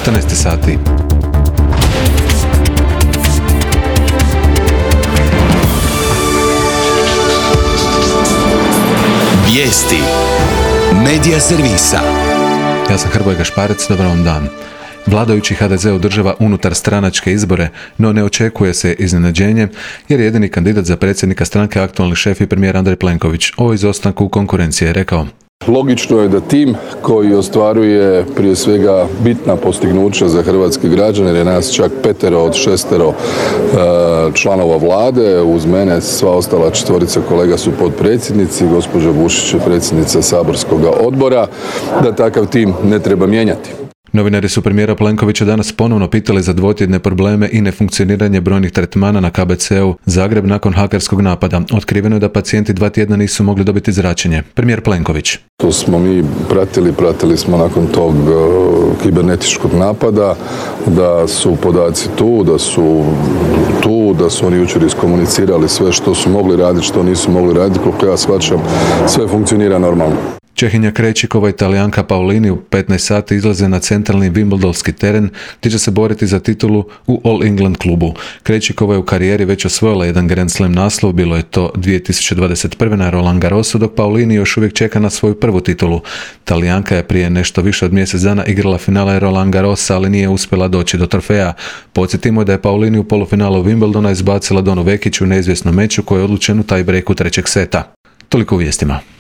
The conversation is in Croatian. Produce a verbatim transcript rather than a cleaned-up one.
četrnaest sati. Vijesti Medija servisa. Ja sam Hrvoje Gašparec, dobar vam dan. Vladajući ha de ze održava unutar stranačke izbore, no ne očekuje se iznenađenje jer je jedini kandidat za predsjednika stranke aktualni šef i premijer Andrej Plenković. O izostanku konkurencije je rekao: Logično je da tim koji ostvaruje prije svega bitna postignuća za hrvatske građane, jer je nas čak petero od šestero članova vlade, uz mene sva ostala četvorica kolega su potpredsjednici, gospođa Bušić je predsjednica saborskog odbora, da takav tim ne treba mijenjati. Novinari su premijera Plenkovića danas ponovno pitali za dvotjedne probleme i nefunkcioniranje brojnih tretmana na ka be ce u Zagreb nakon hakerskog napada. Otkriveno je da pacijenti dva tjedna nisu mogli dobiti zračenje. Premijer Plenković: To smo mi pratili, pratili smo nakon tog uh, kibernetičkog napada, da su podaci tu, da su tu, da su oni jučer iskomunicirali sve što su mogli raditi, što nisu mogli raditi. Koliko ja shvaćam, sve funkcionira normalno. Čehinja Krejčikova i Talijanka Paulini u petnaest sati izlaze na centralni Wimbledonski teren gdje će se boriti za titulu u All England klubu. Krejčikova je u karijeri već osvojila jedan Grand Slam naslov, bilo je to dvije tisuće dvadeset prve na Roland Garrosu, dok Paulini još uvijek čeka na svoju prvu titulu. Talijanka je prije nešto više od mjesec dana igrala finale Roland Garrosa, ali nije uspjela doći do trofeja. Podsjetimo da je Paulini u polufinalu Wimbledona izbacila Donu Vekić u neizvjesnom meču koji je odlučen u tie breaku trećeg seta. Toliko u vijestima.